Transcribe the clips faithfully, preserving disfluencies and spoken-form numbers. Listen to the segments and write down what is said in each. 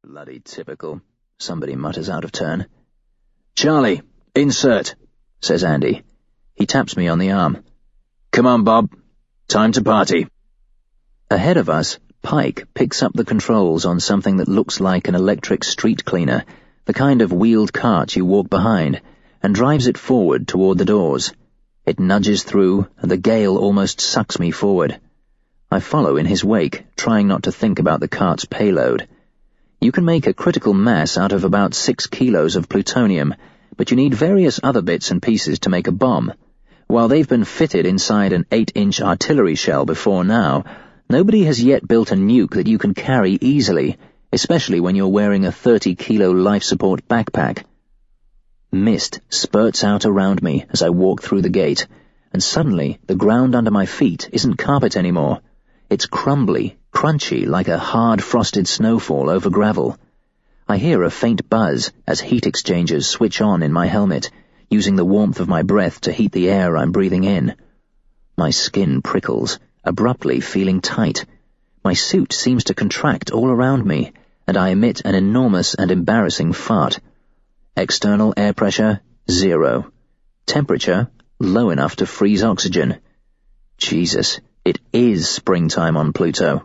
Bloody typical, somebody mutters out of turn. Charlie, insert, says Andy. He taps me on the arm. Come on, Bob. Time to party. Ahead of us, Pike picks up the controls on something that looks like an electric street cleaner, the kind of wheeled cart you walk behind, and drives it forward toward the doors. It nudges through, and the gale almost sucks me forward. I follow in his wake, trying not to think about the cart's payload. You can make a critical mass out of about six kilos of plutonium, but you need various other bits and pieces to make a bomb. While they've been fitted inside an eight-inch artillery shell before now, nobody has yet built a nuke that you can carry easily, especially when you're wearing a thirty-kilo life-support backpack. Mist spurts out around me as I walk through the gate, and suddenly the ground under my feet isn't carpet anymore. It's crumbly, crunchy like a hard frosted snowfall over gravel. I hear a faint buzz as heat exchangers switch on in my helmet, using the warmth of my breath to heat the air I'm breathing in. My skin prickles, abruptly feeling tight. My suit seems to contract all around me, and I emit an enormous and embarrassing fart. External air pressure, zero. Temperature, low enough to freeze oxygen. Jesus, it is springtime on Pluto.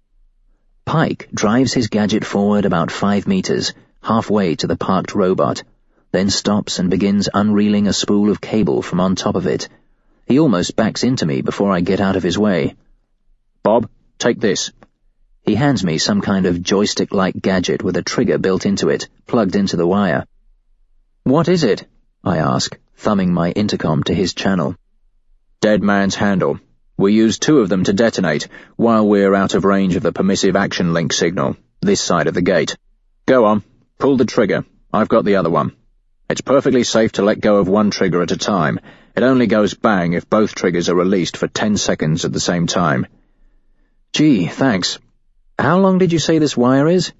Pike drives his gadget forward about five meters, halfway to the parked robot, then stops and begins unreeling a spool of cable from on top of it. He almost backs into me before I get out of his way. Bob, take this. He hands me some kind of joystick-like gadget with a trigger built into it, plugged into the wire. What is it? I ask, thumbing my intercom to his channel. Dead man's handle. We use two of them to detonate, while we're out of range of the permissive action link signal, this side of the gate. Go on, pull the trigger. I've got the other one. It's perfectly safe to let go of one trigger at a time. It only goes bang if both triggers are released for ten seconds at the same time. Gee, thanks. How long did you say this wire is?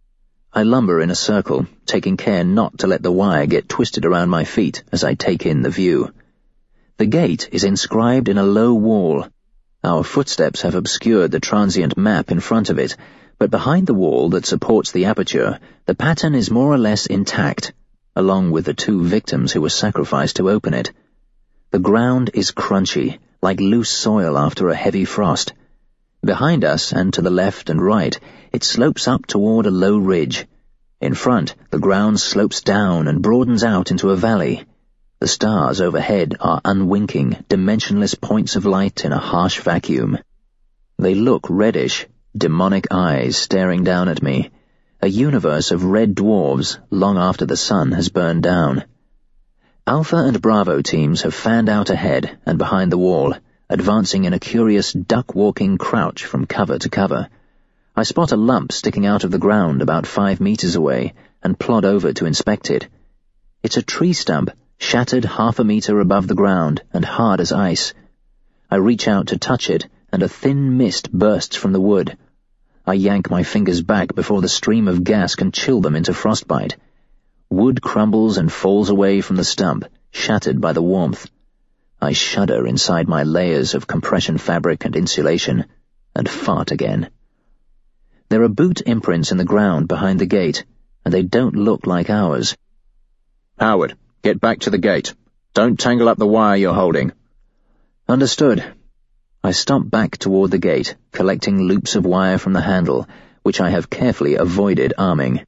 I lumber in a circle, taking care not to let the wire get twisted around my feet as I take in the view. The gate is inscribed in a low wall. Our footsteps have obscured the transient map in front of it, but behind the wall that supports the aperture, the pattern is more or less intact, along with the two victims who were sacrificed to open it. The ground is crunchy, like loose soil after a heavy frost. Behind us, and to the left and right, it slopes up toward a low ridge. In front, the ground slopes down and broadens out into a valley. The stars overhead are unwinking, dimensionless points of light in a harsh vacuum. They look reddish, demonic eyes staring down at me, a universe of red dwarves long after the sun has burned down. Alpha and Bravo teams have fanned out ahead and behind the wall, advancing in a curious duck-walking crouch from cover to cover. I spot a lump sticking out of the ground about five meters away and plod over to inspect it. It's a tree stump, shattered half a meter above the ground and hard as ice. I reach out to touch it, and a thin mist bursts from the wood. I yank my fingers back before the stream of gas can chill them into frostbite. Wood crumbles and falls away from the stump, shattered by the warmth. I shudder inside my layers of compression fabric and insulation, and fart again. There are boot imprints in the ground behind the gate, and they don't look like ours. Howard, get back to the gate. Don't tangle up the wire you're holding. Understood. I stomp back toward the gate, collecting loops of wire from the handle, which I have carefully avoided arming.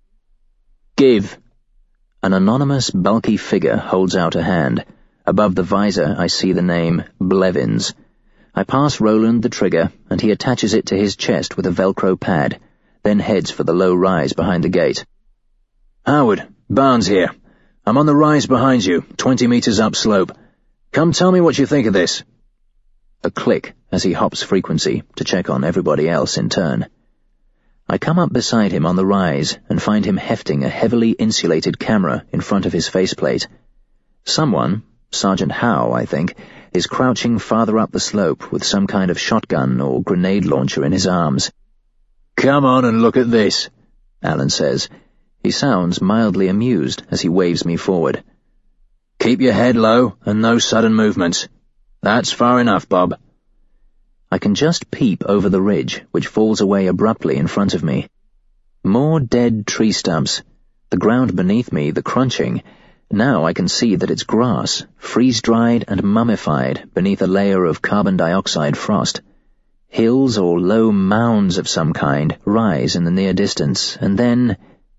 Give. An anonymous, bulky figure holds out a hand. Above the visor I see the name Blevins. I pass Roland the trigger, and he attaches it to his chest with a Velcro pad, then heads for the low rise behind the gate. Howard, Barnes here. I'm on the rise behind you, twenty meters upslope. Come tell me what you think of this. A click as he hops frequency to check on everybody else in turn. I come up beside him on the rise and find him hefting a heavily insulated camera in front of his faceplate. Someone, Sergeant Howe, I think, is crouching farther up the slope with some kind of shotgun or grenade launcher in his arms. Come on and look at this, Alan says. He sounds mildly amused as he waves me forward. Keep your head low and no sudden movements. That's far enough, Bob. I can just peep over the ridge, which falls away abruptly in front of me. More dead tree stumps. The ground beneath me, the crunching. Now I can see that it's grass, freeze-dried and mummified beneath a layer of carbon dioxide frost. Hills or low mounds of some kind rise in the near distance, and then...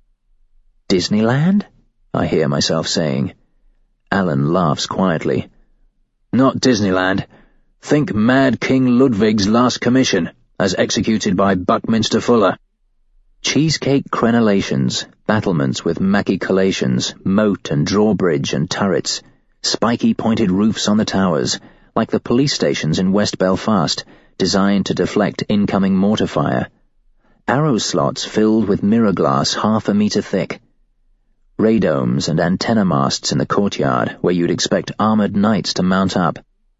Disneyland? I hear myself saying. Alan laughs quietly. Not Disneyland. Think Mad King Ludwig's Last Commission, as executed by Buckminster Fuller. Cheesecake crenellations, battlements with machicolations, moat and drawbridge and turrets, spiky pointed roofs on the towers, like the police stations in West Belfast, designed to deflect incoming mortar fire. Arrow slots filled with mirror glass half a metre thick. Radomes and antenna masts in the courtyard where you'd expect armoured knights to mount up.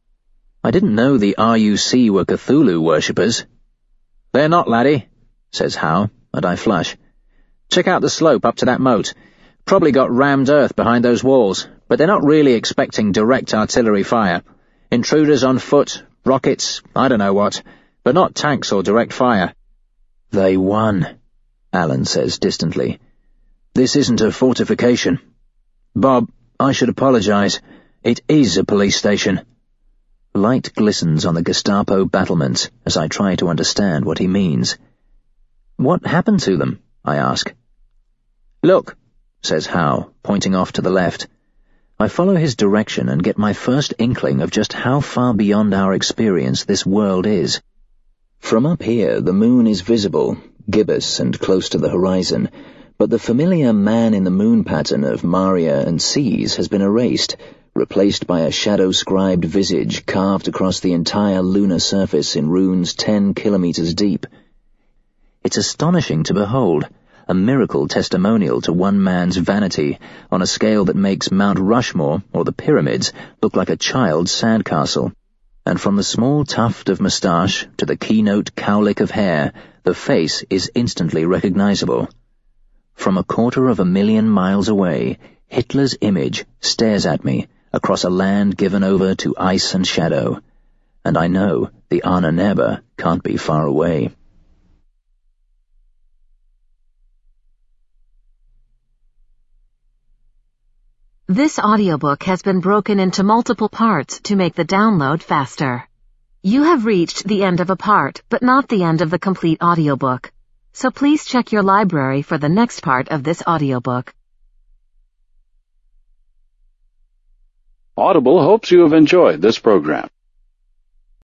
I didn't know the R U C were Cthulhu worshippers. They're not, laddie, says Howe, and I flush. Check out the slope up to that moat. Probably got rammed earth behind those walls, but they're not really expecting direct artillery fire. Intruders on foot, rockets, I don't know what, but not tanks or direct fire. They won, Alan says distantly. This isn't a fortification. Bob, I should apologize. It is a police station. Light glistens on the Gestapo battlements as I try to understand what he means. What happened to them? I ask. Look, says Howe, pointing off to the left. I follow his direction and get my first inkling of just how far beyond our experience this world is. From up here, the moon is visible, gibbous and close to the horizon, but the familiar man-in-the-moon pattern of Maria and Seas has been erased, replaced by a shadow-scribed visage carved across the entire lunar surface in runes ten kilometers deep. It's astonishing to behold, a miracle testimonial to one man's vanity on a scale that makes Mount Rushmore or the pyramids look like a child's sandcastle. And from the small tuft of moustache to the keynote cowlick of hair, the face is instantly recognizable. From a quarter of a million miles away, Hitler's image stares at me across a land given over to ice and shadow, and I know the Ahnenerbe can't be far away. This audiobook has been broken into multiple parts to make the download faster. You have reached the end of a part, but not the end of the complete audiobook. So please check your library for the next part of this audiobook. Audible hopes you have enjoyed this program.